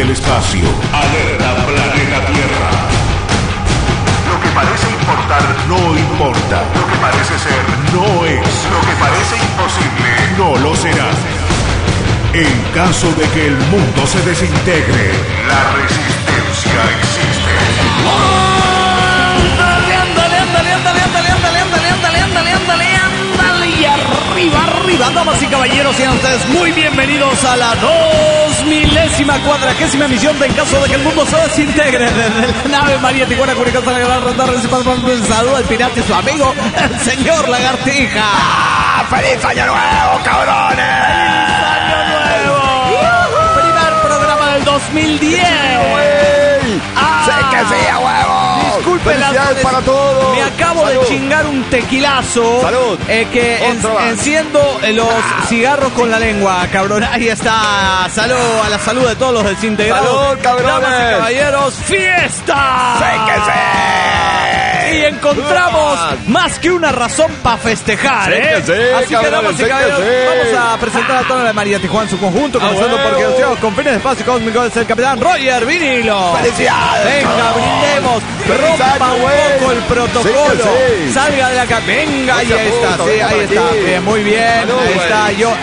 el espacio. Alerta planeta Tierra. Lo que parece importar no importa. Lo que parece ser no es. Lo que parece imposible no lo será. En caso de que el mundo se desintegre, la resistencia existe. Y arriba, damas y caballeros, sean ustedes muy bienvenidos a la 2040ª emisión de En caso de que el mundo se desintegre. Desde la nave María Tijuana, Curicó, la gran Rondar, saluda al pirata y su amigo, el señor Lagartija. ¡Ah! ¡Feliz año nuevo, cabrones! ¡Feliz año nuevo! Primer programa del 2010. ¡Sé que sí, a huevo! Disculpe, ¡Felicidades para todos! Me acabo de chingar un tequilazo. ¡Salud! Que enciendo los cigarros con la lengua, cabrón. Ahí está. Salud a la salud de todos los desintegrados. ¡Salud, cabrones! Damas y caballeros, ¡fiesta! ¡Sé que sí! Y encontramos más que una razón para festejar, Sé que sí, Así que, cabrones, damas y sé que caballeros, sí. vamos a presentar a toda la María Tijuana en su conjunto, comenzando huevo. porque los tíos con fines de espacio cósmico es el capitán Roger Vinilo. ¡Felicidades! Venga, brindemos, ¡Feliz rompa año, un güey! poco el protocolo, Sí que sí. salga de la venga, ahí Mucho está, gusto, sí, venga ahí por está, aquí. bien, muy bien, Salud, ahí güey. está, yo,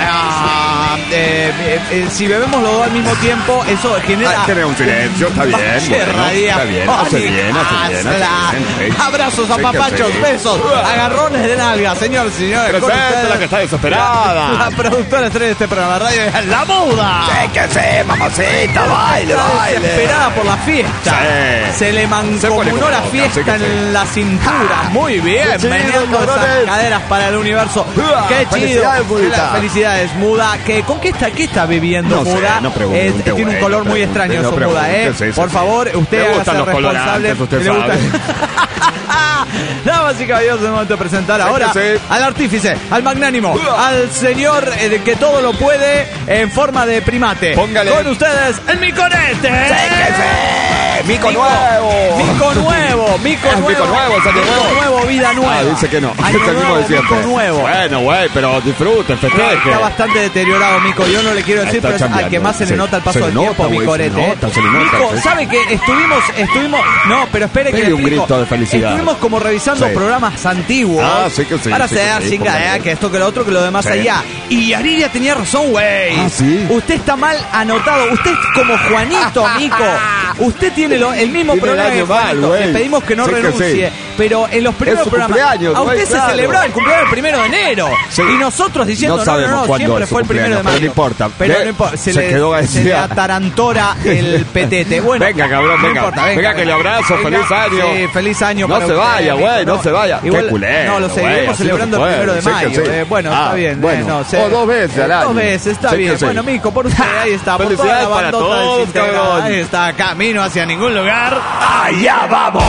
si bebemos los dos al mismo tiempo, eso genera... Tener un silencio, está bien, bueno, está bien, hace bien, Abrazos, Sé que apapachos, sí. besos, agarrones de nalga, señores, señores, con Presente ustedes, la que está desesperada. la productora estrella de este programa de radio es La Muda. ¡Sé que sí, mamacita! ¡Baile, Está baile! desesperada por la fiesta. Sí. Se le Se pone mancomunó como la loca, fiesta sí que sí. en la cintura. Muy bien, Qué chido, meneando esas cabrones. caderas para el universo. Qué chido. Felicidades, Mudita. Felicidades, Muda. ¿Con qué está bebiendo, No sé, Muda? no pregunte, Tiene un güey, color no muy pregunte, extraño no su Muda, pregunte, sí, Por sí, favor, sí. usted Le gustan hágase los responsable. colorantes, usted Le gusta- sabe. Damas y caballeros, es el momento de presentar ahora que sí. al artífice, al magnánimo, al señor que todo lo puede en forma de primate. Póngale. Con ustedes, el Miconete. ¡Sé que sí! ¡Mico nuevo! Mico nuevo, Mico Es nuevo. Mico nuevo, es año Mico nuevo. nuevo, vida nueva. Ah, dice que no. Año Es el mismo nuevo, de siempre. Mico nuevo. Bueno, güey, pero disfruten, festeje. Está bastante deteriorado, Mico. Yo no le quiero decir, Está pero es al chambeando. que más se le Sí. nota el paso Se del le tiempo, nota, güey, Micorete. se le nota, se le nota, Mico, sí. ¿sabe que estuvimos? No, pero espere que Pegue le un explico. grito de felicidad. Estuvimos como revisando Sí. programas antiguos. Ah, sí que sí, Para sí que hacer sí, chingadera, póngale. que esto, que lo otro, que lo demás Sí. allá. Y Ariria tenía razón, güey. Ah, ¿sí? Usted está mal anotado. Usted es como Juanito, Mico. Usted tiene el mismo Tiene el problema que año mal, Juanito. güey. Le pedimos que no Sí que renuncie. sí. Pero en los primeros su programas. cumpleaños, A güey, usted claro. se celebró el cumpleaños el 1 de enero. Sí. Y nosotros diciendo, No sabemos cuándo siempre es su fue el 1 de cumpleaños, mayo. pero no importa. Pero Ve, no importa. se quedó se le decía. atarantora el petete. Bueno, Venga, cabrón, no venga. importa, Venga, que le abrazo, feliz año. Sí, feliz año. No para se usted, vaya, Mico, güey, no se vaya. Igual, Qué culero, no, lo güey, seguiremos así celebrando no se el 1 de puede. Sí que mayo. sí. Bueno, está bien. Bueno. no sé. O 2 veces al año. 2 veces, está Sí que bien. sí. Bueno, Mico, por usted, ahí está. Por toda Felicidades la para bandota todos, desintegrada. cabrón. Ahí está, camino hacia ningún lugar. ¡Allá vamos!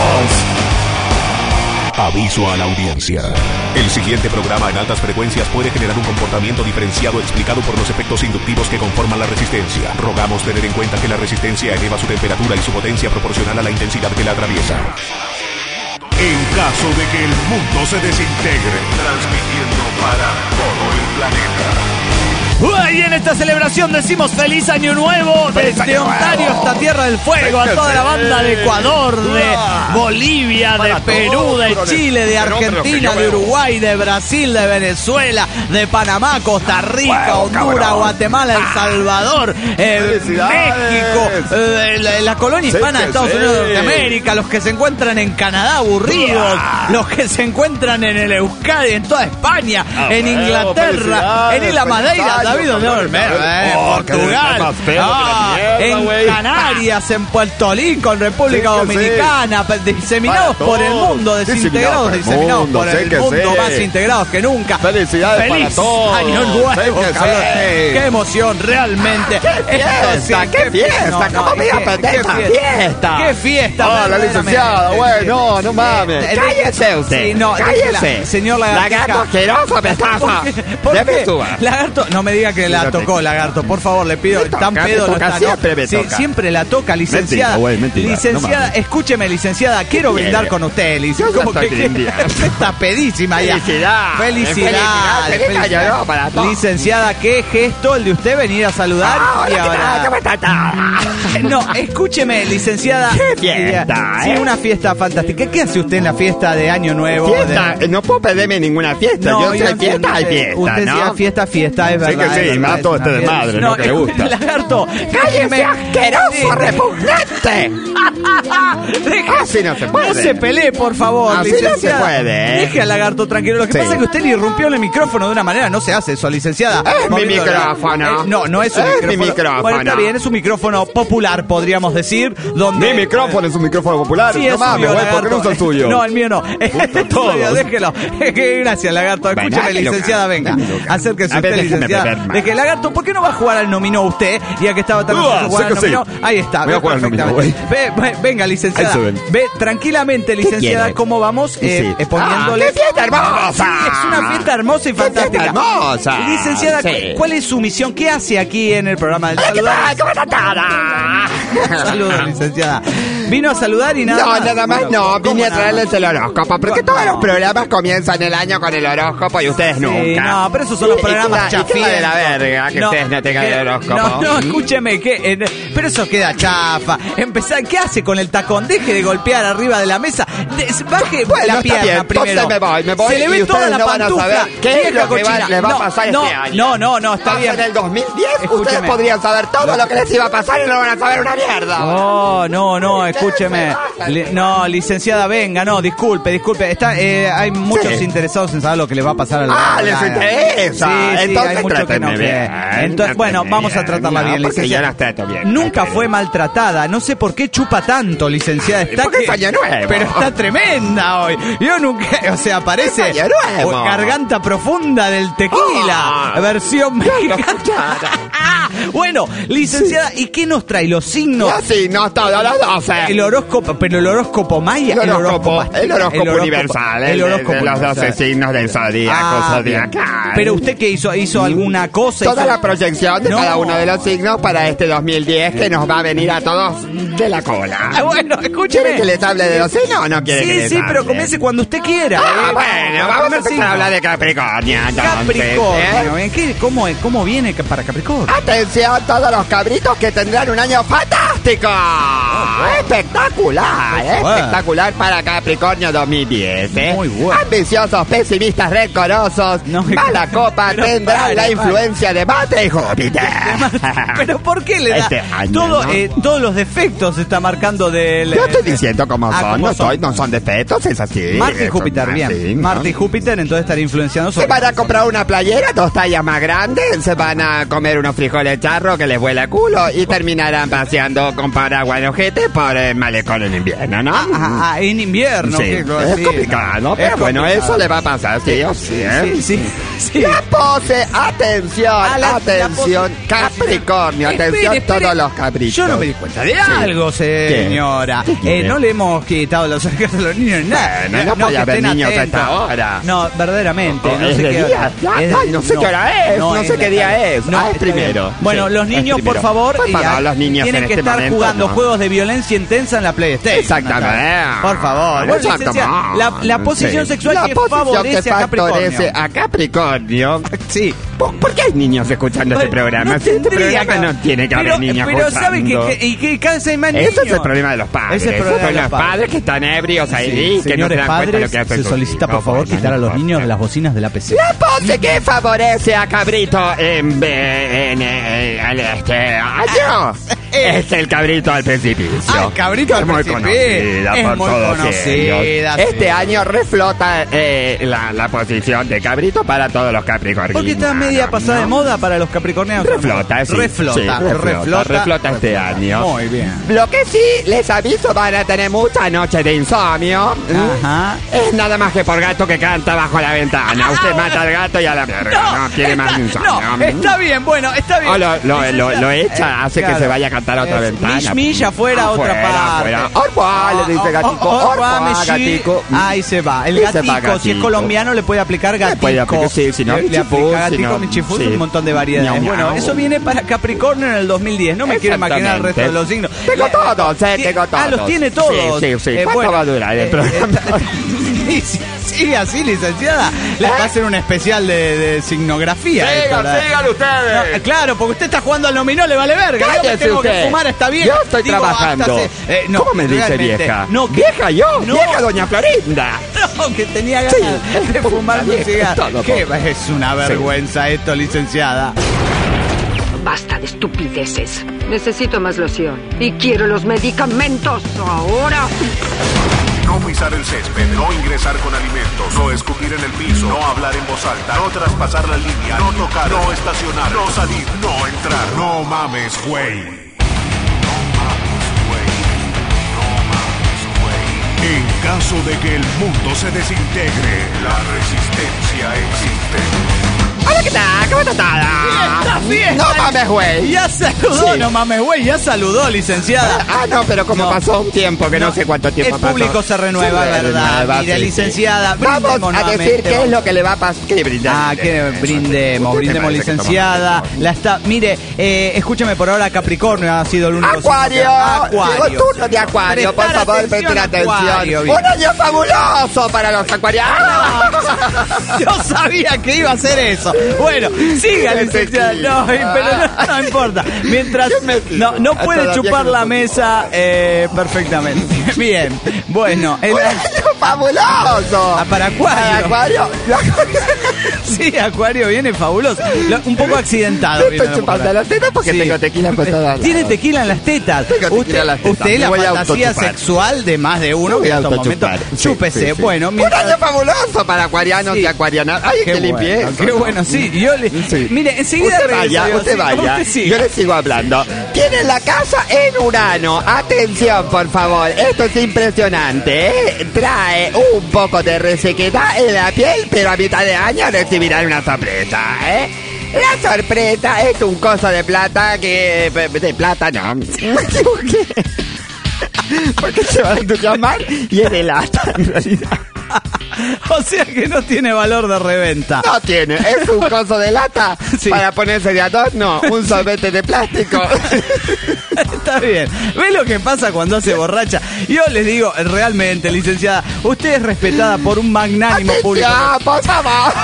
Aviso a la audiencia. El siguiente programa en altas frecuencias puede generar un comportamiento diferenciado explicado por los efectos inductivos que conforman la resistencia. Rogamos tener en cuenta que la resistencia eleva su temperatura y su potencia proporcional a la intensidad que la atraviesa. En caso de que el mundo se desintegre, transmitiendo para todo el planeta. Y en esta celebración decimos feliz año nuevo ¡Feliz desde año Ontario nuevo! hasta Tierra del Fuego, a toda la banda de Ecuador, de Bolivia, de Para Perú, todos, de pero Chile, de pero Argentina, que yo de veo. Uruguay, de Brasil, de Venezuela, de Panamá, Costa Rica, Bueno, Honduras, cabrón. Guatemala, El Salvador, ¡Felicidades! México, la colonia Sí hispana de que Estados sí. Unidos de Norteamérica, los que se encuentran en Canadá aburridos, los que se encuentran en el Euskadi, en toda España, en bueno, Inglaterra, en Isla felicidades, Madeira, feliz David año, O'Neill, Oh, que Portugal, está más feo que la mierda, en güey. Canarias, en Puerto Rico, en República Sí que Dominicana, diseminados Para por el todos. mundo, desintegrados, diseminados por sí el que mundo, sí. más integrados que nunca. Felicidades ¡Feliz para todos. año nuevo, Sí que cabrón! sí. ¡Qué emoción, realmente! fiesta, qué fiesta, ¿cómo me iba a perder esta fiesta? ¡Qué fiesta! Ah, la licenciada, güey, no mames. Cállese usted, no, cállese. señor Lagartija. Lagarto asqueroso me estafa. ¿Por Deme qué? suba. Lagarto, no me me diga que la tocó, Lagarto. Por favor, le pido. Tan pedo no está, ¿no? Sí, siempre la toca, licenciada. Mentira, licenciada, no, escúcheme, licenciada. Quiero brindar con usted, licenciada. Como que está pedísima ya. Felicidades. Licenciada, qué gesto el de usted venir a saludar. Y ahora... No, escúcheme, licenciada. ¿Qué fiesta? Sí, una fiesta fantástica. ¿Qué hace usted en la fiesta de Año Nuevo? ¿Fiesta? No puedo perderme ninguna fiesta. No, yo soy fiesta, hay fiesta, usted ¿no? Fiesta, es verdad. Sí que sí, más todo este desmadre, ¿no? Que le gusta. Lagarto, ¡cállese, asqueroso, repugnante! Así no se puede. No se pelee, por favor, así licenciada. No se puede. Deje al Lagarto tranquilo. Lo que pasa es que usted le irrumpió en el micrófono de una manera. No se hace eso, licenciada. Es mi micrófono. No es un micrófono. Mi micrófono. Bueno, está bien, es un micrófono popular, podríamos decir. Donde... Mi micrófono es un micrófono popular. Sí, no mames, güey, ¿por qué no usa el suyo? No, el mío no. Todos. Déjelo. Gracias, Lagarto. Escúcheme, licenciada, venga. Acérquese usted, licenciada. Deje, Lagarto, ¿por qué no va a jugar al dominó usted? Ya que estaba tan ansioso jugar al dominó. Ahí está. Voy a jugar al dominó, güey. Venga, licenciada. Ve tranquilamente, licenciada, cómo vamos poniéndole... ¡Qué fiesta hermosa! Sí, es una fiesta hermosa y fantástica. Hermosa. Licenciada, ¿cuál es su misión? ¿Qué hace aquí en el programa del saludar? ¿Cómo está? Saludos, licenciada. ¿Vino a saludar y nada? No, nada más no. Vine a traerles el horóscopo. Porque todos los programas comienzan el año con el horóscopo y ustedes nunca. No, pero esos son los programas chafíes. de la verga que ustedes no tengan el horóscopo. No, escúcheme, pero eso queda chafa. ¿Qué hace con el tacón? Deje de golpear arriba de la mesa. Baje la pierna primero. Entonces me voy. Se le ve toda la pantufla. ¿Qué es lo que les va a pasar este año? No, está bien. En el 2010 ustedes podrían saber todo lo que les iba a pasar y no van a saber una mierda. No, escúcheme. No, licenciada, venga, no, disculpe. Hay muchos interesados en saber lo que les va a pasar a la... les interesa. Sí, entonces hay mucho que no bien. Entonces, bueno, vamos a tratarla bien, porque licenciada. yo las trato bien. Nunca fue maltratada. No sé por qué chupa tanto, licenciada. Porque es año nuevo. Pero está tremenda hoy. Yo nunca... O sea, parece... Es año nuevo. Garganta profunda del tequila. Versión mexicana. Bueno, licenciada, ¿y qué nos trae? Los signos. Los signos, todos los 12. El horóscopo, pero el horóscopo maya. El horóscopo universal. El horóscopo de los 12 signos del zodíaco zodiacal. Pero usted, ¿qué hizo? ¿Hizo alguna cosa? Toda la proyección de cada uno de los signos para este 2010 que nos va a venir a todos de la cola. Bueno, escúcheme. ¿Quiere que les hable de los signos o no quiere que les hable? Sí, pero comience cuando usted quiera. Bueno, vamos a empezar a hablar de Capricornio. Capricornio, ¿cómo viene para Capricornio? Atención, todos los cabritos que tendrán un año fantástico. Espectacular para Capricornio 2010. Muy bueno. Ambiciosos, pesimistas, rencorosos. Mala copa tendrán la influencia de Marte y Júpiter. Pero ¿por qué le da todos los defectos se está marcando del... Yo estoy diciendo cómo son. No son defectos, es así. Marte y Júpiter, bien. Así, ¿no? Marte y Júpiter entonces estaría influenciando sobre... Se van a comprar una playera 2 tallas más grandes, se van a comer unos frijoles charros que les vuela el culo y terminarán paseando con paraguas en ojete por el malecón en invierno, ¿no? En invierno. Sí, es complicado, pero bueno, eso le va a pasar, sí o sí, Sí. La pose, atención, Capricornio, atención todos los caprichos. Yo no me di cuenta de algo, señora. No le hemos quitado los orejas a los niños ni nada. No podía haber niños a esta hora. No, verdaderamente. No sé qué hora es, no sé qué día es. Es primero. Bueno, los niños, por favor, los niños tienen que estar jugando juegos de violencia intensa en la PlayStation. Exactamente. Por favor. La posición sexual que favorece a Capricornio. Sí. ¿Por qué hay niños escuchando este programa? Este programa no tiene que haber niños escuchando. Pero ¿saben que cada vez hay más niños? Ese es el problema de los padres. Son los padres que están ebrios ahí, que no se dan cuenta de lo que hacen. Se solicita, por favor, quitar a los niños de las bocinas de la PC. La pose que favorece a Cabrito en este año es el Cabrito al precipicio. El Cabrito al precipicio. Es muy conocida. Este año reflota la posición de Cabrito para todos los capricornianos. Porque está media pasada de moda para los capricornianos. Reflota este año. Muy bien. Lo que sí, les aviso, van a tener muchas noches de insomnio. Es nada más que por gato que canta bajo la ventana. Usted mata al gato y a la verga. No quiere más insomnio. Está bien, bueno, está bien. O lo echa, hace que se vaya a levantar otra ventana. Mish afuera, otra parte. Orba, le dice Gatico. Orba, Gatico. Ahí se va. El Gatico, si es colombiano, le puede aplicar Gatico. Sí, si no, le aplica Gatico, Michifú, un montón de variedades. Bueno, eso viene para Capricornio en el 2010. No me quiero imaginar el resto de los signos. Tengo todos, tengo todos. Ah, los tiene todos. Sí. ¿Cuánto va a durar el programa? Sigue así, licenciada. Le va a hacer un especial de signografía. Sigan ustedes. No, claro, porque usted está jugando al dominó, le vale verga. Cállese, yo me tengo usted. Que fumar, está bien. Yo estoy trabajando. ¿Cómo me dice vieja? No, ¿Vieja yo? No. Vieja doña Florinda. No, que tenía ganas de fumar un cigarro. Es una vergüenza esto, licenciada. Basta de estupideces. Necesito más loción. Y quiero los medicamentos ahora. No pisar el césped, no ingresar con alimentos, no escupir en el piso, no hablar en voz alta, no traspasar la línea, no tocar, no estacionar, no salir, no entrar. No mames, güey. En caso de que el mundo se desintegre, la resistencia existe. Hola, ¿qué tal? ¿Cómo está? Fiesta. No mames, güey. Ya saludó, no mames, güey, ya saludó, licenciada. No, pero como pasó un tiempo, que no sé cuánto tiempo pasó. El público se renueva, ¿verdad? Mire, licenciada, vamos a decir qué es lo que le va a pasar. ¿Qué brindamos? Que brindemos, licenciada. Mire, escúcheme por ahora, Capricornio ha sido el único. Acuario. Llegó el turno de Acuario, por favor, presten atención. Un año fabuloso para los acuarianos. Yo sabía que iba a hacer eso. Bueno, siga, licenciada. No, pero no importa. Mientras no puede chupar la mesa perfectamente. Bien, bueno. ¡Un año fabuloso! Para Acuario. Sí, Acuario viene fabuloso. Un poco accidentado. Estoy chupando las tetas porque tengo tequila en todas. Tiene tequila en las tetas. Usted la fantasía sexual de más de uno que en estos momentos. Chúpese. Bueno, un año fabuloso para acuarianos y acuarianas. Ay, qué limpieza. Qué bueno, sí. Mire, enseguida usted vaya. Yo le sigo hablando. Tiene la casa en Urano. Atención, por favor. Esto es impresionante, ¿eh? Trae un poco de resequedad en la piel, pero a mitad de año recibirán una sorpresa, ¿eh? La sorpresa es un coso de plata que... De plata, no. Me equivoqué. Porque se va a entusiasmar y es de lata, en realidad. O sea que no tiene valor de reventa. No tiene, es un coso de lata para ponerse de adorno, un sorbete de plástico. Está bien. ¿Ve lo que pasa cuando se borracha? Yo les digo, realmente, licenciada, usted es respetada por un magnánimo público. Por favor.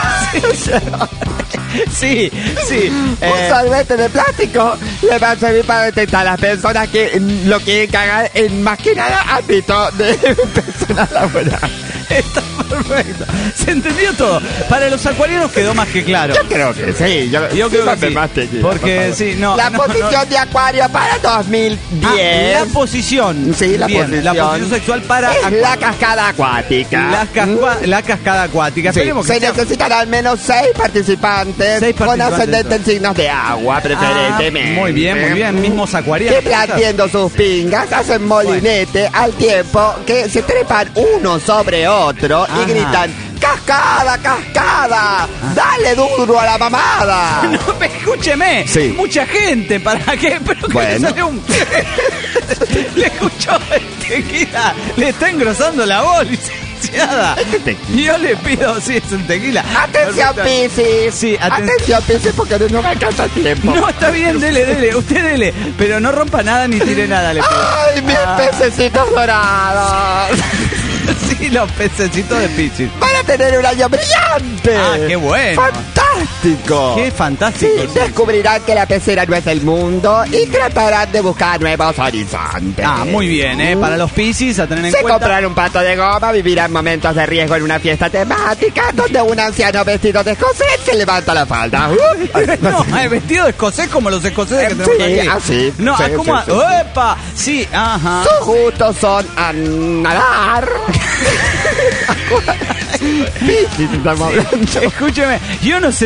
Sí. Un sorbete de plástico le va a servir para detectar a las personas que lo quieren cagar en más que nada ámbito de personal laboral. Está perfecto. Se entendió todo. Para los acuarianos quedó más que claro. Yo creo que sí. Yo creo que sí. Más tequila, porque sí, La posición de Acuario para 2010. La posición. Sí, la posición. La posición sexual para la cascada acuática. La cascada acuática. Sí. Se necesitan al menos 6 participantes con ascendente en signos de agua, preferentemente. Muy bien. Mismos acuarianos. Que plantiendo sus pingas hacen molinete al tiempo que se trepan uno sobre otro y gritan: ¡cascada, cascada! ¡Dale duro a la mamada! No, escúcheme. Sí. Mucha gente, ¿para qué? Pero que le sale un... Le escuchó el tequila. Le está engrosando la voz, licenciada. Yo le pido, es el tequila. ¡Atención, Piscis! Sí, atención, Piscis, porque no me alcanza el tiempo. No, está bien, dele. Usted dele. Pero no rompa nada ni tire nada, le pido. ¡Ay, mis pececitos dorados! Sí, los pececitos de Piscis. Van a tener un año brillante. ¡Qué bueno! ¡Fantástico! ¡Qué fantástico! Sí, descubrirán que la pecera no es el mundo y tratarán de buscar nuevos horizontes. Muy bien, Para los Piscis, a tener en cuenta. Se comprarán un pato de goma, vivirán momentos de riesgo en una fiesta temática donde un anciano vestido de escocés se levanta la falda. No, vestido de escocés como los escoceses que tenemos aquí. Así. No, sí, como... sí. ¡Epa! Sí, ajá. Sus gustos son a nadar. Escúcheme, yo no sé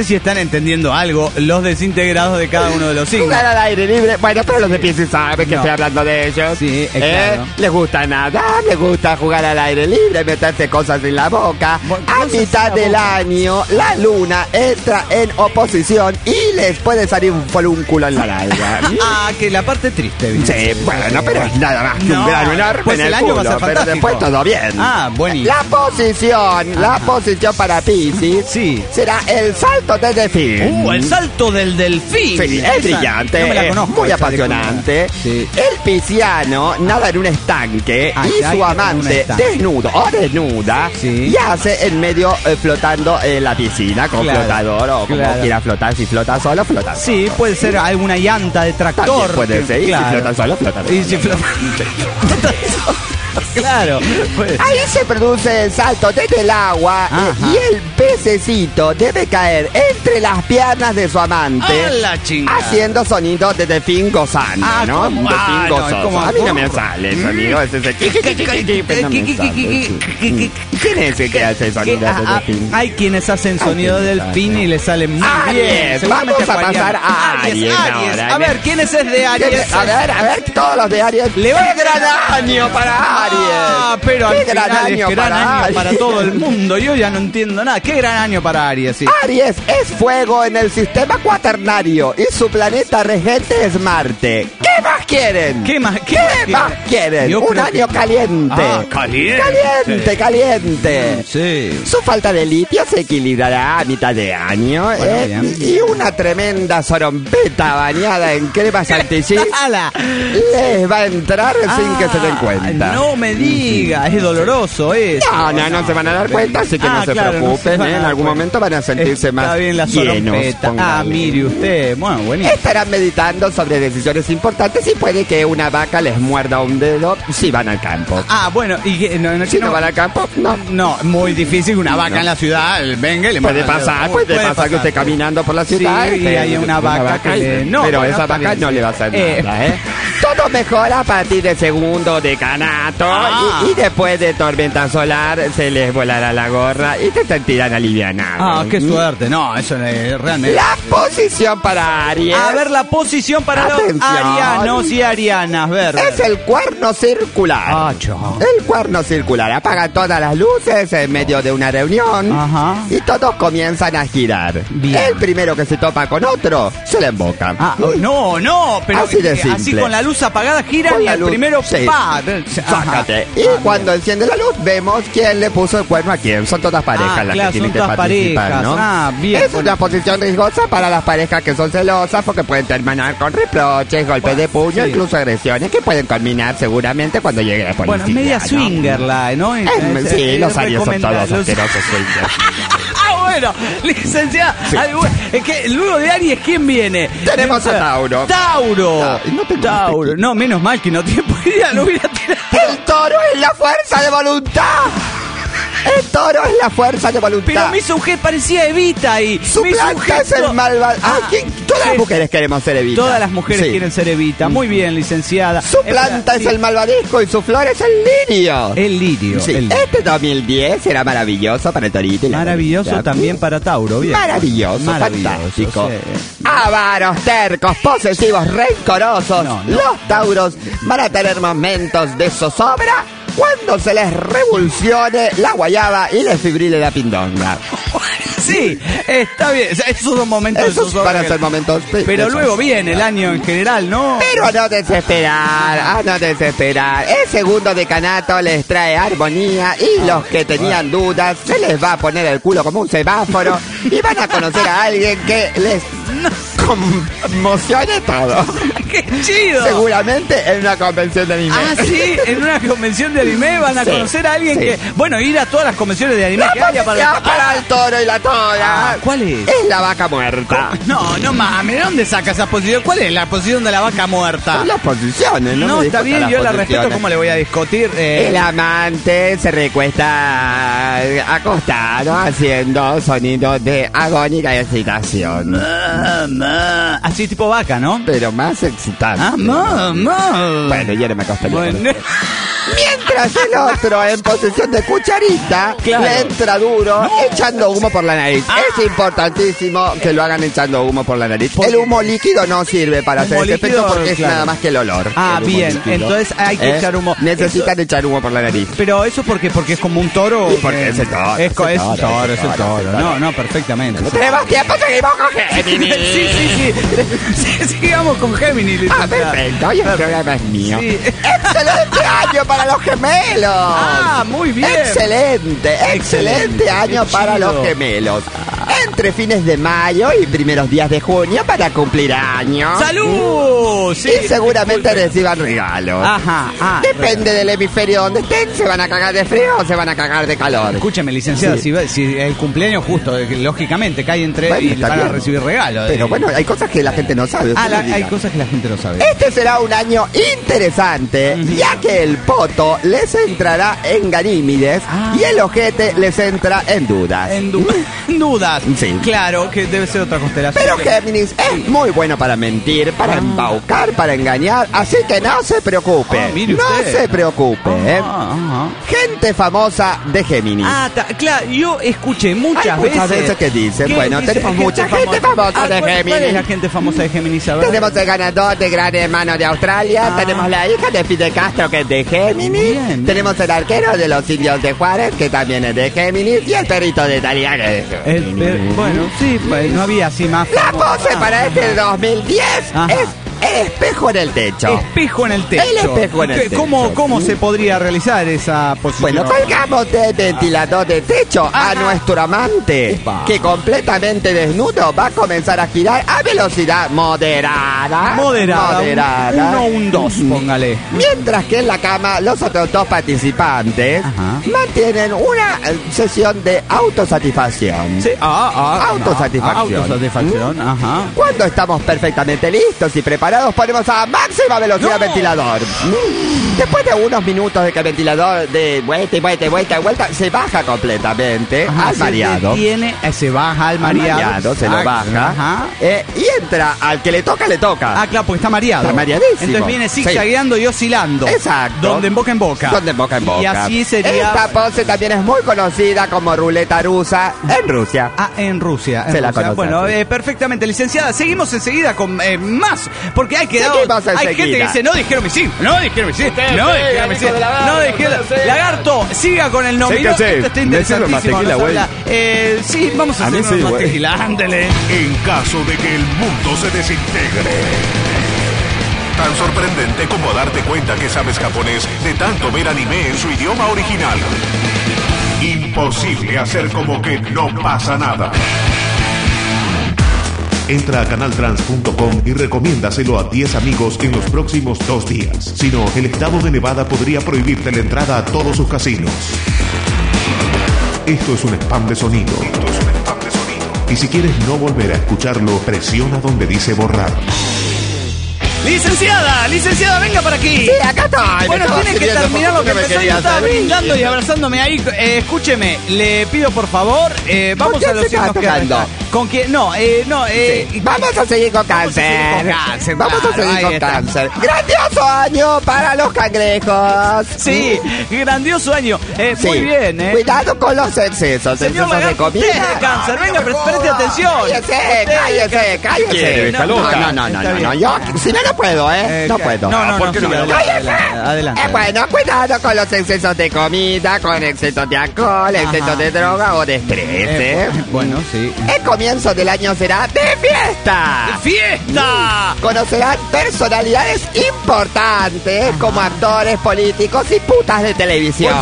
sé si están entendiendo algo los desintegrados de cada uno de los signos. Jugar al aire libre. Bueno, pero los de Piscis saben que estoy hablando de ellos. Sí, claro. Les gusta nadar, les gusta jugar al aire libre, meterse cosas en la boca. A mitad del año, la luna entra en oposición y les puede salir un folúnculo en la nalga. Que la parte triste, ¿viste? Sí, bueno, pero es nada más que un grano enorme pues en el año culo, va a ser pero fantástico. después todo bien. Buenísimo. La posición para Piscis será el salto del delfín. El salto del delfín. Sí, es brillante, no me la conozco, muy apasionante. Sí. El pisciano nada en un estanque y su amante desnudo o desnuda yace en medio flotando en la piscina con flotador o como quiera flotar. Si flota solo, flota solo. Sí, puede ser alguna llanta de tractor. También puede ser, y si flota solo, flota solo. Y si flota claro. Pues. Ahí se produce el salto desde el agua y el pececito debe caer entre las piernas de su amante haciendo sonidos de delfín gozando, ¿no? Un delfín gozoso. A mí no me sale el sonido, es ese. ¿Quién es el que hace el sonido de delfín? Hay quienes hacen sonido de delfín y le salen muy bien. Vamos a pasar a Aries. A ver, ¿quién es de Aries? A ver, todos los de Aries. ¡Qué gran año para Aries! Pero al gran final año es gran año Aries. para todo el mundo. Yo ya no entiendo nada. ¿Qué gran año para Aries? Sí. Aries es fuego en el sistema cuaternario y su planeta regente es Marte. ¿Qué más quieren? ¿Qué más quieren? Un año caliente. Caliente. Sí. Su falta de litio se equilibrará a mitad de año. Y una tremenda sorompeta bañada en crema chantilly les va a entrar sin que se den cuenta. No me diga, es doloroso eso. No se van a dar cuenta, así que no se preocupen. En algún momento van a sentirse más bien la llenos. Mire usted. Bueno, buenísimo. Estarán meditando sobre decisiones importantes y puede que una vaca les muerda un dedo si van al campo. Bueno, y si no van al campo, no, muy difícil que una vaca en la ciudad venga y le puede pasar que esté caminando por la ciudad y hay una vaca que pero esa vaca no le va a hacer nada, Todo mejora a partir del segundo decanato y después de tormenta solar se les volará la gorra y te sentirán alivianados. Qué suerte. No, eso es realmente. La posición para Aries. A ver, la posición para los arianos y arianas. Ver. Es el cuerno circular. El cuerno circular. Apaga todas las luces en medio de una reunión y todos comienzan a girar. Bien. El primero que se topa con otro se le emboca. Pero así de simple. Así con la luz apagada giran y el primero sácate. Y cuando enciende la luz vemos quién le puso el cuerno a quién. Son todas parejas las que tienen que participar, ¿no? Bien. Es una posición riesgosa para las parejas que son celosas porque pueden terminar con reproches, golpes de puño, incluso agresiones que pueden culminar seguramente cuando llegue la policía. Bueno, media swinger, ¿no? Sí, los Aries son todos asquerosos swingers. Bueno, licenciada, es que luego de Aries, ¿quién viene? Tenemos a Tauro. Tauro. No, menos mal que no tiene idea, no hubiera tirado. El toro es la fuerza de voluntad. El toro es la fuerza de voluntad. Pero mi sujeto parecía Evita y su planta es el malvado. Todas las mujeres queremos ser Evita. Todas las mujeres quieren ser Evita. Muy bien, licenciada. Su planta es el malvadisco y su flor es el lirio. El lirio. Este 2010 será maravilloso para el torito. Maravilloso también para Tauro. Bien. Maravilloso, fantástico. Avaros, tercos, posesivos, rencorosos. Los Tauros van a tener momentos de zozobra cuando se les revulsione la guayaba y les fibrile la pindonga. Sí, está bien. Esos son momentos. Esos van a ser momentos. Pero luego viene el año en general, ¿no? Pero a no desesperar. El segundo decanato les trae armonía y los que tenían dudas se les va a poner el culo como un semáforo y van a conocer a alguien que les conmocione todo. ¡Qué chido! Seguramente en una convención de anime. Sí, en una convención de anime van a conocer a alguien que... Bueno, ir a todas las convenciones de anime que haya para el toro y la tora. ¿Cuál es? Es la vaca muerta. No mames, ¿de dónde saca esa posición? ¿Cuál es la posición de la vaca muerta? Son las posiciones, ¿no? No, está bien, yo la respeto. ¿Cómo le voy a discutir? El amante se recuesta acostado haciendo sonidos de agónica excitación. Así tipo vaca, ¿no? Pero más excitante. Bueno, ya no me acostaría. Bueno. Mientras Mientras el otro, en posición de cucharita, le entra duro, echando humo por la nariz. Es importantísimo que lo hagan echando humo por la nariz. El humo líquido no sirve para hacer ese efecto porque es nada más que el olor. Bien, entonces hay que echar humo. Necesitan echar humo por la nariz. Pero eso porque es como un toro. Porque es el toro. Es el toro. No, perfectamente. Tenemos tiempo, seguimos con Géminis. Sí. Sigamos con Géminis. Perfecto. Hoy el programa es mío. Sí. ¡Excelente año para los gemelos! Muy bien. Excelente año para los gemelos. Entre fines de mayo y primeros días de junio para cumplir años. ¡Salud! Sí, y seguramente reciban regalos. Depende del hemisferio donde estén, se van a cagar de frío o se van a cagar de calor. Escúcheme, licenciada, si el cumpleaños justo, lógicamente cae entre y van a recibir regalos. Pero bueno, hay cosas que la gente no sabe. Hay cosas que la gente no sabe. Este será un año interesante, ya que el poto les entrará en Ganímides y el ojete les entra en dudas. En dudas. Sí. Claro, que debe ser otra constelación. Pero Géminis es muy bueno para mentir, para embaucar, para engañar, así que no se preocupe. No se preocupe. Gente famosa de Géminis. Claro, yo escuché muchas veces que dicen, bueno, tenemos mucha gente famosa de Géminis. ¿Cuál es la gente famosa de Géminis? Tenemos el ganador de Gran Hermano de Australia, tenemos la hija de Fidel Castro, que es de Géminis, tenemos el arquero de los Indios de Juárez, que también es de Géminis, y el perrito de Italia, que es de Géminis. Bueno, sí, no había así más. La pose para este 2010 es el espejo en el techo. Espejo en el techo. El espejo en el techo. ¿Cómo se podría realizar esa posición? Bueno, colgamos del ventilador de techo a nuestro amante, que completamente desnudo va a comenzar a girar a velocidad moderada. Un 2, póngale. Mientras que en la cama los otros dos participantes mantienen una sesión de autosatisfacción. Sí. Autosatisfacción. Cuando estamos perfectamente listos y preparados, ponemos a máxima velocidad el ventilador. Después de unos minutos de que el ventilador de vuelta y vuelta se baja completamente al mareado. Se baja al mareado. Se lo baja. Y entra al que le toca. Claro, porque está mareado. Está mareadísimo. Entonces viene zigzagueando y oscilando. Exacto. Donde en boca en boca. Y así sería. Esta pose también es muy conocida como ruleta rusa en Rusia. En Rusia. Se la conoce. Bueno, perfectamente, licenciada. Seguimos enseguida con más. Porque hay gente que dice, no dijeron mis hijos. Lagarto, siga con el nombre. Esto está interesantísimo. Sí, vamos a hacer más tequila. Ándale. En caso de que el mundo se desintegre. Tan sorprendente como darte cuenta que sabes japonés de tanto ver anime en su idioma original. Imposible hacer como que no pasa nada. Entra a canaltrans.com y recomiéndaselo a 10 amigos en los próximos 2 días. Si no, el estado de Nevada podría prohibirte la entrada a todos sus casinos. Esto es un spam de sonido. Y si quieres no volver a escucharlo, presiona donde dice borrar. Licenciada, venga para aquí. Sí, acá estoy. Bueno, tiene que terminar lo que empezó. Yo estaba brindando y abrazándome ahí. Escúcheme, le pido por favor, vamos a los signos que restan. ¿Con quién? Vamos a seguir con cáncer. Vamos a seguir con cáncer. ¡Grandioso año para los cangrejos! Sí, grandioso año. Muy bien, Cuidado con los excesos. Señor Lagarto, usted es de cáncer. Venga, preste atención. Cállese. No. Yo, si no puedo, no puedo. ¿Por qué no? Adelante. Bueno, cuidado con los excesos de comida, con excesos de alcohol, excesos de droga o de estrés. Bueno, sí. El comienzo del año será de fiesta. ¡De fiesta! Conocerán personalidades importantes como actores, políticos y putas de televisión.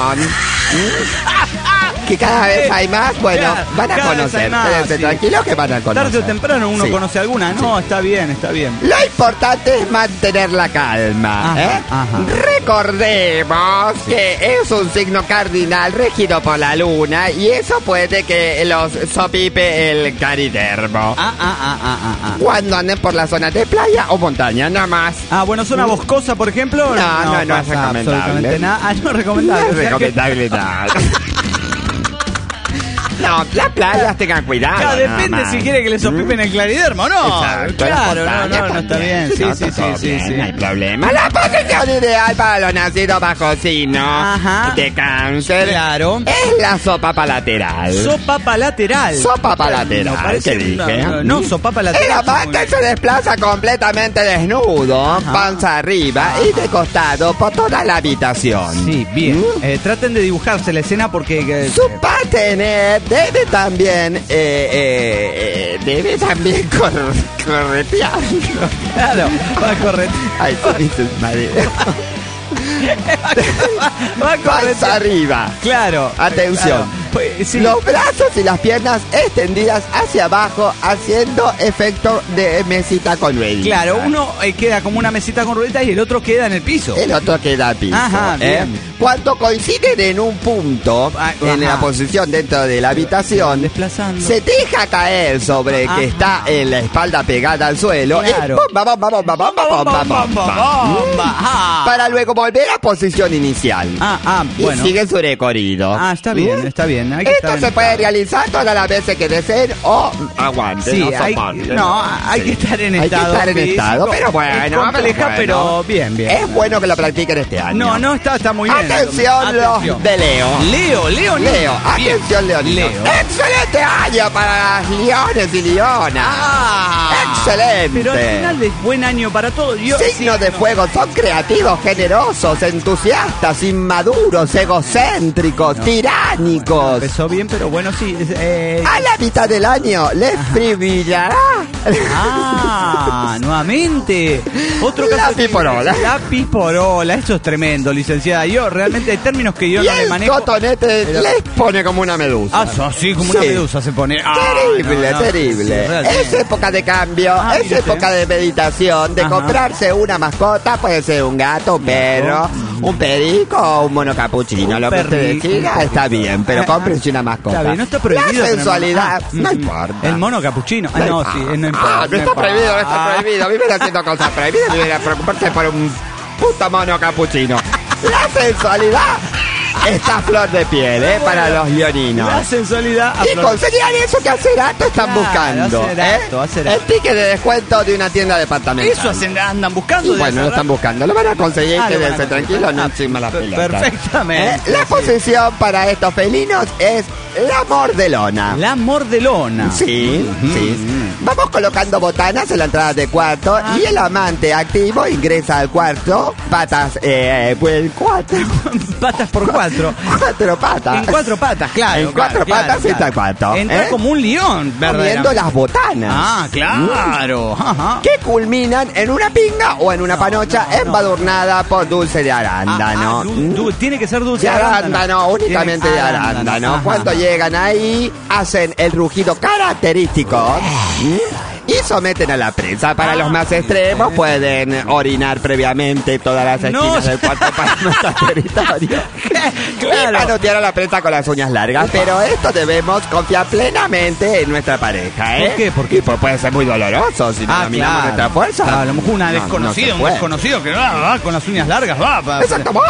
Que cada vez hay más, bueno, van a conocer. Quédense tranquilos que van a conocer. Tarde o temprano uno conoce alguna. No, está bien. Lo importante es mantener la calma. Recordemos que es un signo cardinal regido por la luna y eso puede que los sopipe el caridermo. Cuando anden por la zona de playa o montaña, nada más. Bueno, zona boscosa, por ejemplo. No es recomendable. No es recomendable. No es recomendable nada. No, las playas tengan cuidado. Claro, depende si quiere que le sopipen el claridermo o no. Exacto, Claro, no está bien. Sí. No hay problema. La posición ideal para los nacidos bajo signo de cáncer, claro, es la sopapa lateral. Sopapa lateral. Sopapa lateral. Parece, ¿qué dije? No, sopapa lateral. El amante se desplaza completamente desnudo, panza arriba y de costado por toda la habitación. Sí, bien. Traten de dibujarse la escena porque... Su partener debe también corretear. Claro, va a corretear. Ay, se dice madre. Va a correr Panza arriba. Claro. Atención. Claro. Pues, sí. Los brazos y las piernas extendidas hacia abajo, haciendo efecto de mesita con rueditas. Claro, uno queda como una mesita con rueditas y el otro queda en el piso. El otro queda al piso. Ajá, bien. Cuando coinciden en un punto, en la posición dentro de la habitación, desplazando, se deja caer sobre que está en la espalda pegada al suelo. Claro. Para luego volver a posición inicial. Bueno. Y sigue su recorrido. Está bien, está bien. Esto se puede realizar todas las veces que deseen o aguante. Sí, hay que estar en estado. Hay que estar en estado, pero bueno. Es compleja, pero bien. Es bueno que lo practiquen este año. No, está muy bien. Atención, los de Leo. Leo. Atención, Leonino. Excelente año para las leones y leonas. Excelente. Pero al final es buen año para todos. Signos de fuego son creativos, generosos, entusiastas, inmaduros, egocéntricos, tiránicos. Empezó bien, pero bueno, sí. A la mitad del año les brillará. Nuevamente. Otro caso. La piporola. Eso es tremendo, licenciada. Yo realmente hay términos que yo no le manejo. El cotonete les pone como una medusa. Sí, como una medusa se pone. Terrible. Es época de cambio, es época de meditación, de comprarse una mascota, puede ser un gato, un perro, un perico o un mono capuchino. Lo que usted decida está bien, pero cómprense una mascota. Está bien, no está prohibido. La sensualidad, no importa. El mono capuchino. No importa. No está prohibido. Viven haciendo cosas prohibidas, viven a preocuparse por un puto mono capuchino. La sensualidad está a flor de piel, para los leoninos. La sensualidad. Y conseguirán eso que hace rato están buscando. El ticket de descuento de una tienda departamental. Eso andan buscando. Bueno, lo están buscando. Lo van a conseguir, quédense tranquilos, no encima la pelota. Perfectamente. La posición para estos felinos es la mordelona. La mordelona. Sí. Vamos colocando botanas en la entrada de cuarto y el amante activo ingresa al cuarto. Patas, patas por 4. 4 patas. En 4 patas, claro. En 4 patas entra el cuarto. Entra como un león, comiendo las botanas. Claro. Que culminan en una pinga o en una panocha embadurnada por dulce de arándano. Tiene que ser dulce de arándano, únicamente de arándano. Cuando llegan ahí, hacen el rugido característico. Y someten a la prensa. Para los más extremos, pueden orinar previamente todas las esquinas del cuarto para nuestro territorio. Claro. Y manotear a la prensa con las uñas largas. Pero esto debemos confiar plenamente en nuestra pareja, ¿Por qué? Y pues puede ser muy doloroso si no dominamos nuestra fuerza. Claro, a lo mejor un desconocido que va con las uñas largas, ¡Exactamente!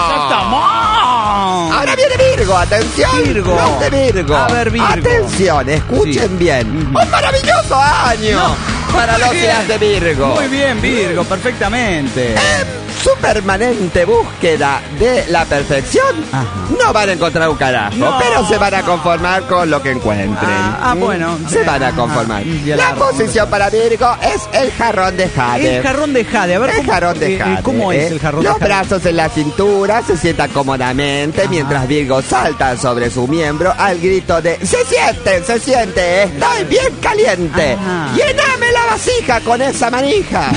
Ahora viene Virgo, atención. Los de Virgo. A ver, Virgo. Atención, escuchen bien. ¡Un maravilloso año! Para los días de Virgo. Muy bien, Virgo, perfectamente. Su permanente búsqueda de la perfección, no van a encontrar un carajo, pero se van a conformar con lo que encuentren. Bueno. Se van a conformar. La posición para Virgo es el jarrón de jade. El jarrón de jade, a ver. El jarrón de jade. ¿Cómo es el jarrón de jade? Los brazos en la cintura, se sientan cómodamente, mientras Virgo salta sobre su miembro al grito de se siente, estoy bien caliente. Lléname la vasija con esa manija.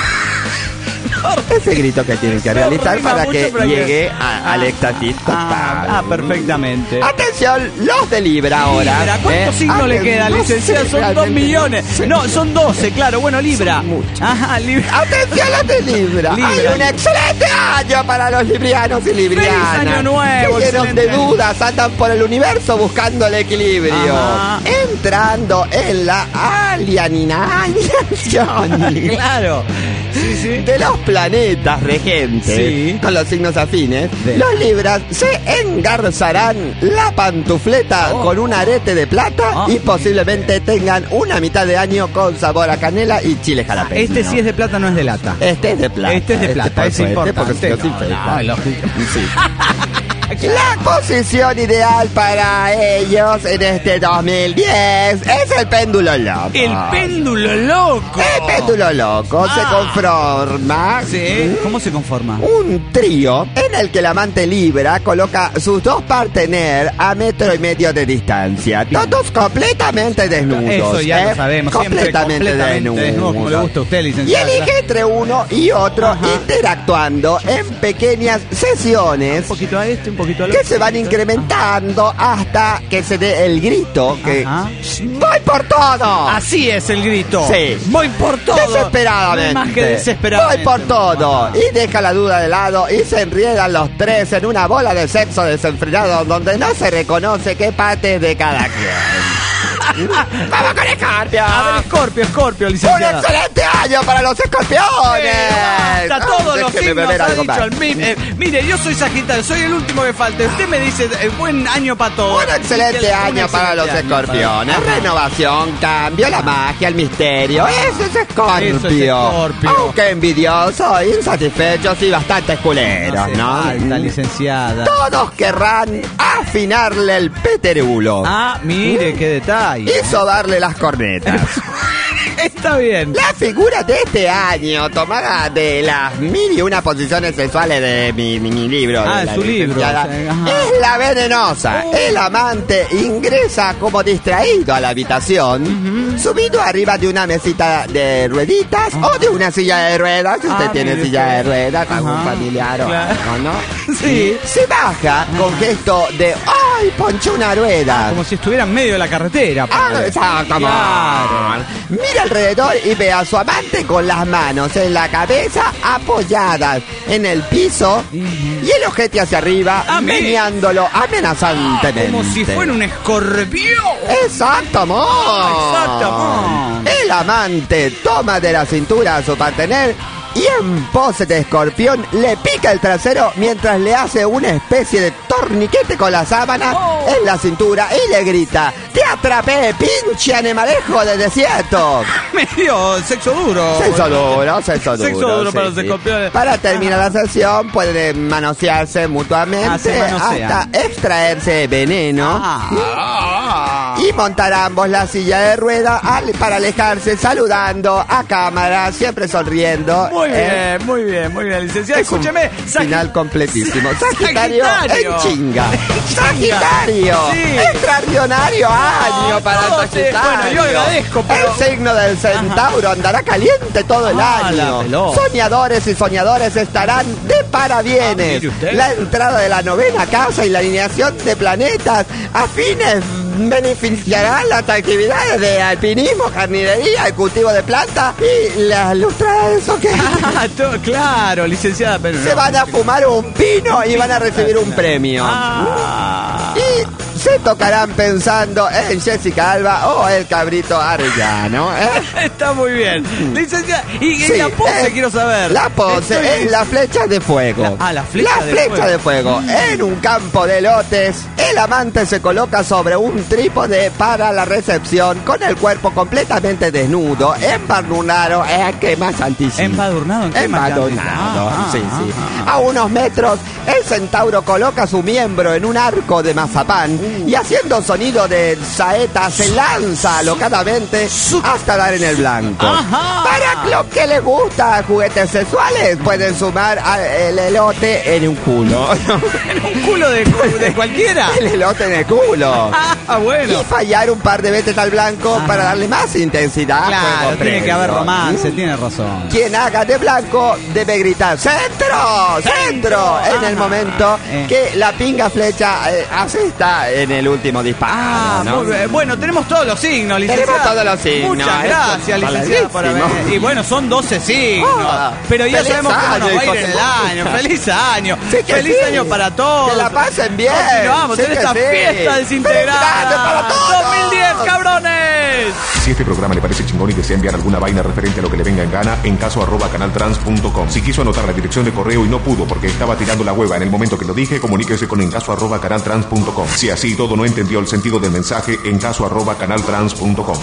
Ese grito que tienen que realizar para que llegue al éxtasis. Perfectamente. Atención, los de Libra ahora. Libra, ¿cuántos signos le quedan, licenciado? Son 2 millones. No, son 12, claro. Bueno, Libra. Libra. Atención, los de Libra. Hay un excelente año para los librianos y librianas. ¡Feliz año nuevo! Llenos de dudas, andan por el universo buscando el equilibrio. Entrando en la alienación. Claro. De los planetas planetas regentes, con los signos afines, los Libras se engarzarán la pantufleta con un arete de plata y posiblemente tengan una mitad de año con sabor a canela y chile jalapeño. Este sí es de plata, no es de lata. Este es de plata. Este es de plata, es importante. Porque si no se infecta. Lógico. Sí. La posición ideal para ellos en este 2010 es el péndulo loco. ¡El péndulo loco! El péndulo loco se conforma. Sí. ¿Cómo se conforma? Un trío en el que el amante Libra coloca sus dos partener a 1,5 metros de distancia. Todos completamente desnudos. Eso ya lo sabemos. Completamente desnudos. Como le gusta a usted, licenciado. Y elige entre uno y otro, interactuando en pequeñas sesiones. Un poquito a este, un poquito a que se van incrementando hasta que se dé el grito que ¡voy por todo! Así es el grito. Sí. Voy por todo. Desesperadamente. Más que desesperadamente. Voy por todo. Y deja la duda de lado y se enriedan los tres en una bola de sexo desenfrenado donde no se reconoce qué parte de cada quien. ¡Vamos con Escorpio! A ver, Escorpio, licenciado. ¡Un excelente año para los escorpiones! Hasta todos los signos ha dicho al mire, yo soy Sagitario, soy el último que falta. Usted me dice, buen año para todos. Un excelente año para los escorpiones. Renovación, cambio, la magia, el misterio. Eso es Escorpio. Aunque envidioso, insatisfechos y bastante culeros, ¿no? Falta, licenciada. Todos querrán afinarle el peterulo. Ah, mire, qué detalle. Y sobarle las cornetas. Está bien. La figura de este año, tomada de las 1001 posiciones sexuales de mi libro. Su libro. Es la venenosa. El amante ingresa como distraído a la habitación, subido arriba de una mesita de rueditas o de una silla de ruedas. Si usted tiene silla de ruedas, algún familiar o algo, ¿no? Sí. Se baja con gesto de ¡ay, ponchó una rueda! Como si estuviera en medio de la carretera. Exacto. Claro. Mira alrededor y ve a su amante con las manos en la cabeza apoyadas en el piso y el ojete hacia arriba, meneándolo amenazantemente. Como si fuera un escorpión. Exacto, amor. El amante toma de la cintura a su partener y en pose de escorpión le pica el trasero mientras le hace una especie de torniquete con la sábana en la cintura y le grita: ¡te atrapé, pinche animalejo de desierto! Me dio sexo duro. Sexo duro para los escorpiones. Para terminar la sesión pueden manosearse mutuamente hasta extraerse veneno y montar ambos la silla de rueda para alejarse saludando a cámara, siempre sonriendo. Muy bien, licenciado. Escúcheme. Final completísimo. Sagitario en chinga. Sagitario. Extraordinario año para el Sagitario. Bueno, yo agradezco, pero el signo del centauro andará caliente todo el año. Soñadores y soñadores estarán de parabienes. La entrada de la 9ª casa y la alineación de planetas afines beneficiarán las actividades de alpinismo, jardinería, el cultivo de plantas y las lustradas de soquete. Claro, licenciada, pero se van a fumar un pino y van a recibir un premio. Y se tocarán pensando en Jessica Alba o el cabrito Arellano. Está muy bien. Licenciada, y la pose quiero saber. La pose es la flecha de fuego. La flecha de fuego. En un campo de elotes, el amante se coloca sobre un trípode para la recepción con el cuerpo completamente desnudo, embadurnado en crema santísima. ¿Embadurnado en crema? Embadurnado, sí. A unos metros, el centauro coloca su miembro en un arco de mazapán y haciendo sonido de saeta se lanza alocadamente hasta dar en el blanco. Para los que les gusta juguetes sexuales, pueden sumar el elote en un culo. ¿En un culo de cualquiera? El elote en el culo. Bueno. Y fallar un par de veces al blanco para darle más intensidad. Claro, tiene que haber romance, tiene razón. Quien haga de blanco debe gritar ¡centro! ¡Centro! En el momento que la pinga flecha asesta en el último disparo. ¿no? Muy bien. Bueno, tenemos todos los signos, licenciada. Tenemos todos los signos. Muchas gracias, licenciada, por haber. Y bueno, son 12 signos. Pero ya sabemos cómo nos va a ir el año. ¡Feliz año! ¡Feliz año para todos! ¡Que la pasen bien! Vamos a tener esta fiesta desintegrada. ¡Feliz año para todos! ¡2010, cabrones! Si este programa le parece chingón y desea enviar alguna vaina referente a lo que le venga en gana, en caso @canaltrans.com. Si quiso anotar la dirección de correo y no pudo porque estaba tirando la hueva en el momento que lo dije, comuníquese con encaso@canaltrans.com. Si así todo no entendió el sentido del mensaje, encaso@canaltrans.com.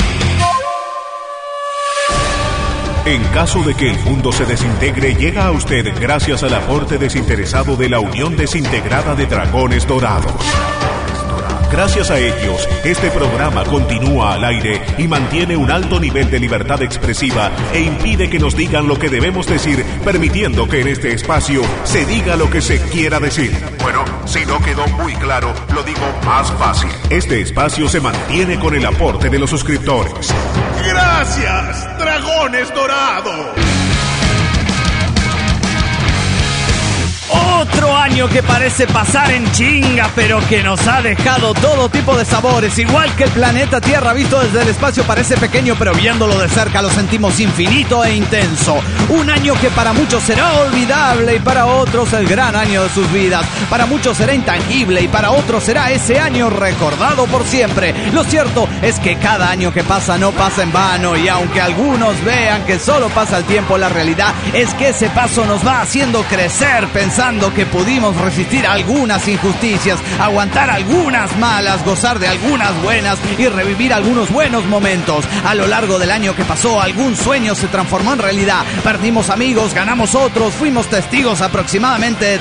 En caso de que el mundo se desintegre, llega a usted gracias al aporte desinteresado de la Unión Desintegrada de Dragones Dorados. Gracias a ellos, este programa continúa al aire y mantiene un alto nivel de libertad expresiva e impide que nos digan lo que debemos decir, permitiendo que en este espacio se diga lo que se quiera decir. Bueno, si no quedó muy claro, lo digo más fácil. Este espacio se mantiene con el aporte de los suscriptores. ¡Gracias, Dragones Dorados! Otro año que parece pasar en chinga, pero que nos ha dejado todo tipo de sabores. Igual que el planeta Tierra visto desde el espacio parece pequeño, pero viéndolo de cerca lo sentimos infinito e intenso. Un año que para muchos será olvidable y para otros el gran año de sus vidas. Para muchos será intangible y para otros será ese año recordado por siempre. Lo cierto es que cada año que pasa no pasa en vano, y aunque algunos vean que solo pasa el tiempo, la realidad es que ese paso nos va haciendo crecer, pensando que pudimos resistir algunas injusticias, aguantar algunas malas, gozar de algunas buenas y revivir algunos buenos momentos. A lo largo del año que pasó, algún sueño se transformó en realidad. Perdimos amigos, ganamos otros, fuimos testigos aproximadamente de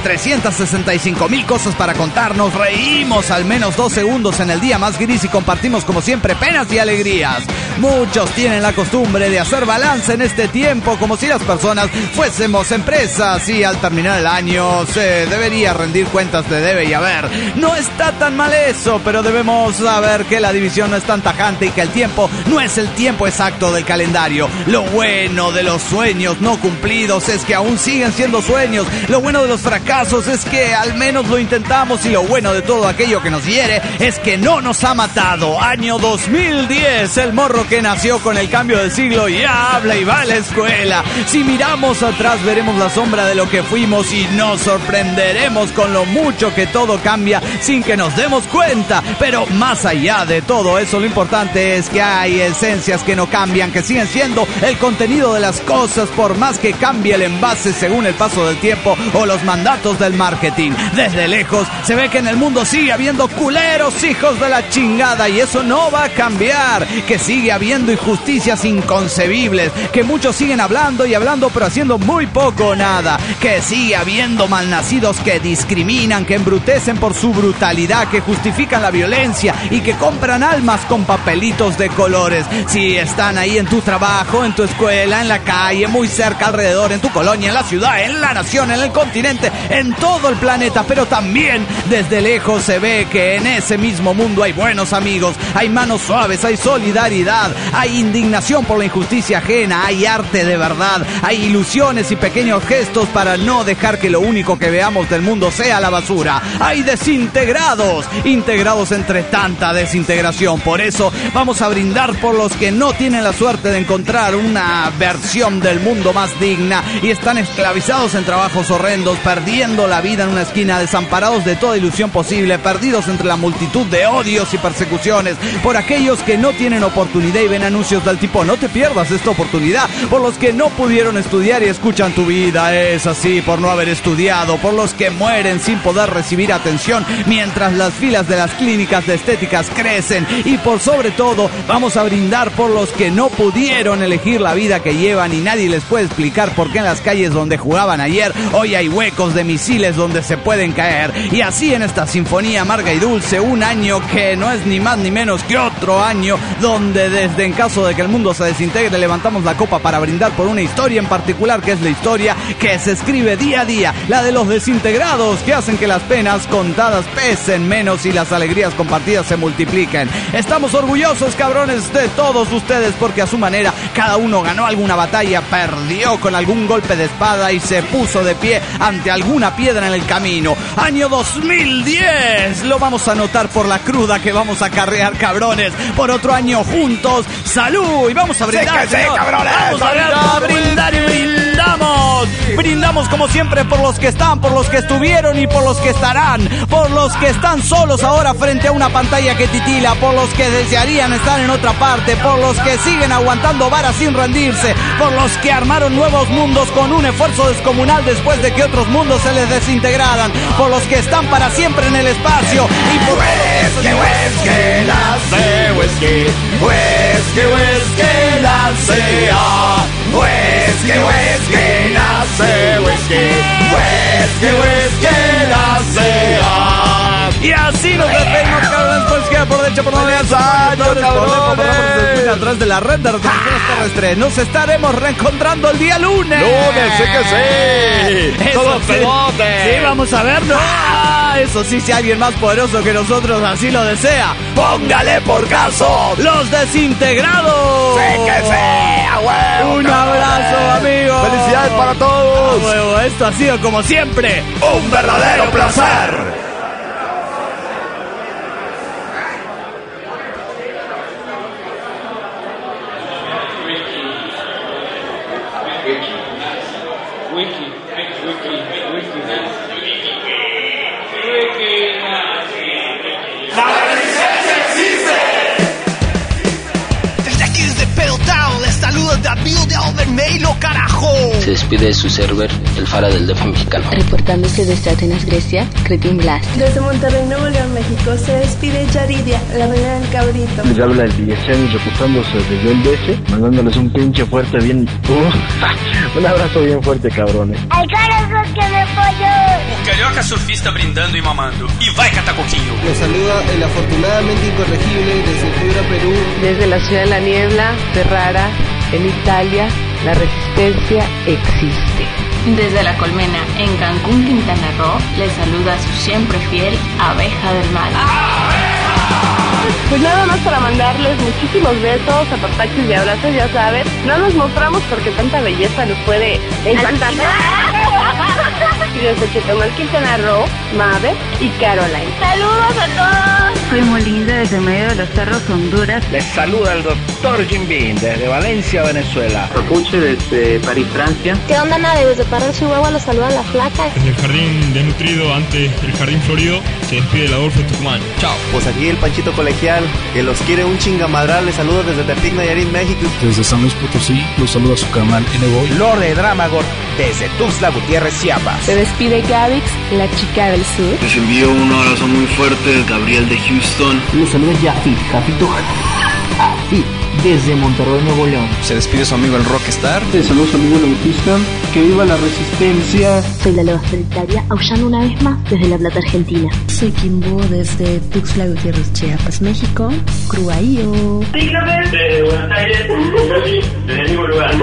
365,000 cosas para contarnos, reímos al menos 2 segundos en el día más gris y compartimos como siempre penas y alegrías. Muchos tienen la costumbre de hacer balance en este tiempo como si las personas fuésemos empresas y al terminar el año se debería rendir cuentas de debe y haber. No está tan mal eso, pero debemos saber que la división no es tan tajante y que el tiempo no es el tiempo exacto del calendario. Lo bueno de los sueños no cumplidos es que aún siguen siendo sueños. Lo bueno de los fracasos es que al menos lo intentamos, y lo bueno de todo aquello que nos hiere es que no nos ha matado. Año 2010, el morro que nació con el cambio de siglo ya habla y va a la escuela. Si miramos atrás veremos la sombra de lo que fuimos y nos sorprenderemos con lo mucho que todo cambia sin que nos demos cuenta. Pero más allá de todo eso, lo importante es que hay esencias que no cambian, que siguen siendo el contenido de las cosas por más que cambie el envase según el paso del tiempo o los mandatos del marketing. Desde lejos se ve que en el mundo sigue habiendo culeros hijos de la chingada, y eso no va a cambiar. Que sigue habiendo injusticias inconcebibles, que muchos siguen hablando y hablando pero haciendo muy poco o nada. Que sigue habiendo malnacidos que discriminan, que embrutecen por su brutalidad, que justifican la violencia y que compran almas con papelitos de colores. Si están ahí en tu trabajo, en tu escuela, en la calle, muy cerca, alrededor, en tu colonia, en la ciudad, en la nación, en el continente, en todo el planeta, pero también desde lejos se ve que en ese mismo mundo hay buenos amigos, hay manos suaves, hay solidaridad, hay indignación por la injusticia ajena, hay arte de verdad, hay ilusiones y pequeños gestos para no dejar que lo único que veamos del mundo sea la basura. Hay desintegrados, integrados entre tanta desintegración. Por eso vamos a brindar por los que no tienen la suerte de encontrar una versión del mundo más digna y están esclavizados en trabajos horrendos, perdiendo la vida en una esquina, desamparados de toda ilusión posible, perdidos entre la multitud de odios y persecuciones, por aquellos que no tienen oportunidad y ven anuncios del tipo no te pierdas esta oportunidad, por los que no pudieron estudiar y escuchan tu vida es así por no haber estudiado, por los que mueren sin poder recibir atención mientras las filas de las clínicas de estéticas crecen, y por sobre todo vamos a brindar por los que no pudieron elegir la vida que llevan y nadie les puede explicar por qué en las calles donde jugaban ayer hoy hay huecos de misiles donde se pueden caer. Y así en esta sinfonía amarga y dulce, un año que no es ni más ni menos que otro año donde desde en caso de que el mundo se desintegre levantamos la copa para brindar por una historia en particular, que es la historia que se escribe día a día, la de los desintegrados que hacen que las penas contadas pesen menos y las alegrías compartidas se multipliquen. Estamos orgullosos, cabrones, de todos ustedes porque a su manera cada uno ganó alguna batalla, perdió con algún golpe de espada y se puso de pie ante alguna piedra en el camino. Año 2010, lo vamos a notar por la cruda que vamos a carrear, cabrones, por otro año juntos. ¡Salud! Y vamos a brindar, sí, cabrones. Vamos a brindar y brindar. Brindamos como siempre por los que están, por los que estuvieron y por los que estarán, por los que están solos ahora frente a una pantalla que titila, por los que desearían estar en otra parte, por los que siguen aguantando varas sin rendirse, por los que armaron nuevos mundos con un esfuerzo descomunal después de que otros mundos se les desintegraran, por los que están para siempre en el espacio y por Whisky, whisky, nace whisky, whisky, whisky, nace whisky, whisky, nace whisky, whisky, whisky, nace. Y así nos despedimos, cabrones, por izquierda, por derecha, por la derecha, a través de la red de retransmisiones terrestres. Nos estaremos reencontrando el día lunes. ¡Lunes, sí que sí! ¡Todos pelotes! Sí, vamos a verlo. Eso sí, si alguien más poderoso que nosotros así lo desea, ¡póngale por caso! ¡Los Desintegrados! ¡Sí que sí! ¡A huevo! ¡Un abrazo, amigos! ¡Felicidades para todos! ¡A huevo! Esto ha sido, como siempre, ¡un verdadero placer! Se despide de su server, el Fara del DF mexicano. Reportándose desde Atenas, Grecia, Cretin Blast. Desde Monterrey, Nuevo León, México, se despide Yaridia, la reina del cabrito. Les habla el Villacén reportándose desde el DF, mandándoles un pinche fuerte bien... un abrazo bien fuerte, cabrones. ¡Ay, corazón que me pollo! O carioca surfista brindando y mamando. Y vai catacoquinho. Les saluda el afortunadamente incorregible desde Piura, Perú. Desde la ciudad de la niebla, Ferrara, en Italia, la resistencia existe. Desde La Colmena, en Cancún, Quintana Roo, les saluda su siempre fiel Abeja del Mal. Pues nada más para mandarles muchísimos besos, apapachos y abrazos, ya saben. No nos mostramos porque tanta belleza nos puede encantar. Y desde Chetumal, Quintana Roo, Mave y Caroline. ¡Saludos a todos! Soy Molinda desde medio de los cerros, Honduras. Les saluda el doctor Jim Beam desde Valencia, Venezuela. Papuche desde París, Francia. ¿Qué onda, Nave? Desde Parral, Chihuahua, los saluda la Flaca. Desde el jardín de nutrido ante el jardín florido, se despide la Adolfo Tucumán. Chao. Pues aquí el Panchito Colegial, que los quiere un chingamadral. Les saludo desde Tepic, Nayarit, México. Desde San Luis Potosí, los saluda su canal N-Boy. Lord de Dramagor, desde Tuxtla Gutiérrez, Chiapas. Se despide Gavix, la chica del sur. Les envío un abrazo muy fuerte, Gabriel de Houston. Los saluda Jafit, Jafito Jafit, desde Monterrey, Nuevo León. Se despide su amigo el Rockstar. Te saluda su amigo el Bautista. Que viva la resistencia. Soy la Loba Solitaria, aullando una vez más desde La Plata, Argentina. Soy Kimbo desde Tuxtla Gutiérrez, Chiapas, México. Cruaío. Desde Buenos Aires, desde el mismo lugar.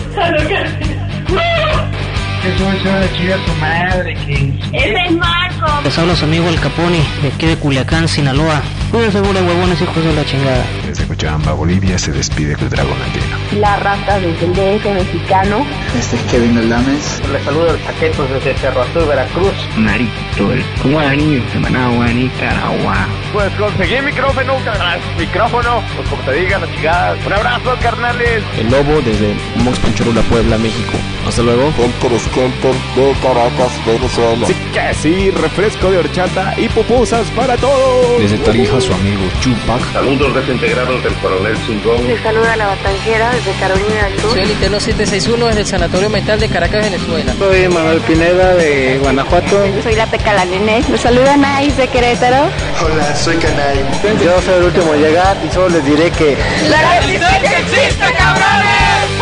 Eso de chiva su madre, que... ¡Ese es Marco! Les habla su amigo el Capone, de aquí de Culiacán, Sinaloa. Cuídense, bola de huevones, hijos de la chingada. Desde Cochabamba, Bolivia, se despide el Dragón Andino. La Rata desde el DF mexicano. Este es Kevin Aldames. Les saludo el Paquetos desde Cerro Azul, Veracruz. Narito, el Guaraní de Managua, Nicaragua. Pues conseguí micrófono, pues como te digan las chicas. Un abrazo, carnales. El Lobo desde Mox Panchorula, Puebla, México. Hasta luego. De Caracas, Venezuela. Sí que sí, refresco de horchata y pupusas para todos. Desde Tarija, su amigo Chupac. Saludos desintegrados del Coronel Chingón. Les saluda la Batanjera desde Carolina del Sur. Soy el Interno 761 desde el Sanatorio Mental de Caracas, Venezuela. Soy Manuel Pineda de Guanajuato. Soy la Peca la Nene. Les saluda Nais de Querétaro. Hola, soy Canay. Yo soy el último en llegar y solo les diré que... ¡La resistencia existe, cabrones!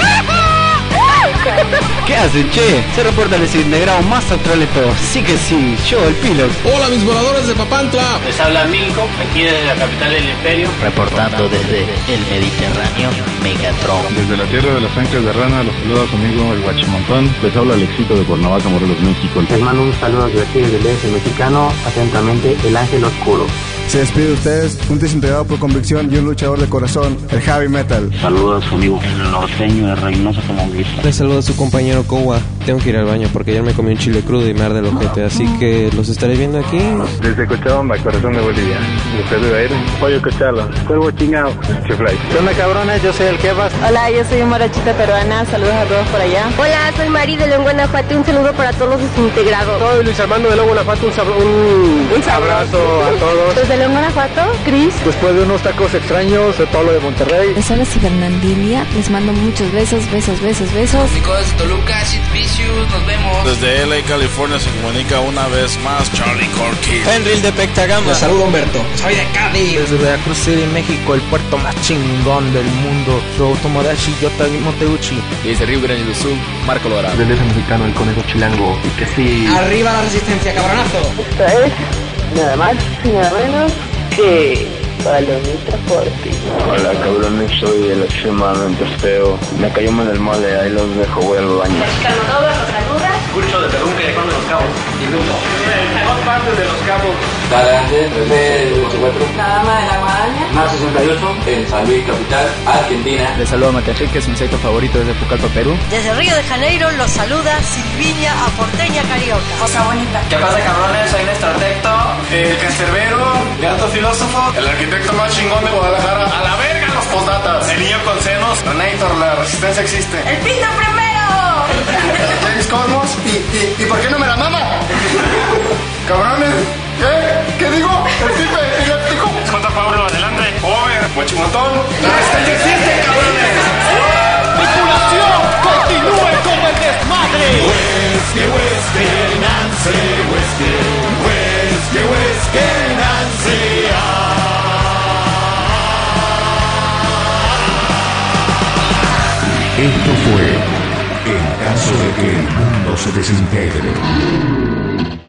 ¿Qué hacen, che? Se reporta el desintegrado más austral de todos. Sí que sí, yo, el Pilot. Hola, mis voladores de Papantla. Les habla Milko, aquí desde la capital del imperio. Reportando desde el Mediterráneo, Megatron. Desde la tierra de las anclas de rana, los saluda a su amigo el Guachimontón. Les habla Alexito de Cuernavaca, Morelos, México. Les mando un saludo desde aquí, desde el DF mexicano. Atentamente, el Ángel Oscuro. Se despide de ustedes un desintegrado por convicción y un luchador de corazón, el Heavy Metal. Saludos a su amigo el norteño de Reynosa Tamaulipas. Les saludo a su compañero Kowa. Tengo que ir al baño porque ayer me comí un chile crudo y me arde el ojete, así que los estaré viendo aquí. Desde Cochabamba, corazón de Bolivia. Les saluda a él, Pollo Cochala, Cuervo Chingao, Chiflay. ¿Qué onda, cabrones? Yo soy el Kebas. Hola, yo soy Morachita Peruana. Saludos a todos por allá. Hola, soy Mari de León, Guanajuato. Un saludo para todos los desintegrados. Soy Luis Armando de León, Guanajuato. Un abrazo a todos. Desde León, Guanajuato, Cris. Después de unos tacos extraños, soy Pablo de Monterrey. Les habla Cibernandilia. Les mando muchos besos. Amigos de Toluca, Sid Vicious, nos vemos. Desde LA, California, se comunica una vez más Charlie Corky. Henry de Pectagama. Les saludo Humberto. Soy de Cádiz. Desde Veracruz City, México, el puerto más chingón del mundo. Soy Tomodachi Yotagi Moteuchi. Y desde Río Grande do Sul, Marco Lora. Del DF mexicano, el conejo chilango. Y que sí. ¡Arriba la resistencia, cabronazo! Esto es nada más y nada menos que Palomita por ti. Hola cabrones, soy el extremadamente feo. Me cayó mal el mole, ahí los dejo, voy al baño. Calmadova nos saluda. Curcho de Perú, que dejó de los cabos. Y Lugo. Dos partes de los cabos. Galante, René, 84. Dama de la Guadaña. Más 68, en San Luis Capital, Argentina. Les saludo a Mateaje, que es mi sitio favorito desde Pucallpa, Perú. Desde Río de Janeiro los saluda Silviña Aporteña Carioca. Cosa bonita. ¿Qué pasa, cabrones? Soy Néstor Tecto, el cancerbero, el alto filósofo, el arquitecto más chingón de Guadalajara. A la verga los podatas. El niño con senos. Renator, la resistencia existe. ¡El pito primero! James Cosmos. ¿Y por qué no me la mama? Cabrones. ¿Qué digo? El tipo epiléptico. J. Pablo, adelante. Over, Guachimontón. La resistencia existe, cabrones. ¡Tripulación! ¡Continúen con el desmadre! Whisky, Nancy, whisky, Nancy. Esto fue En caso de que el mundo se desintegre.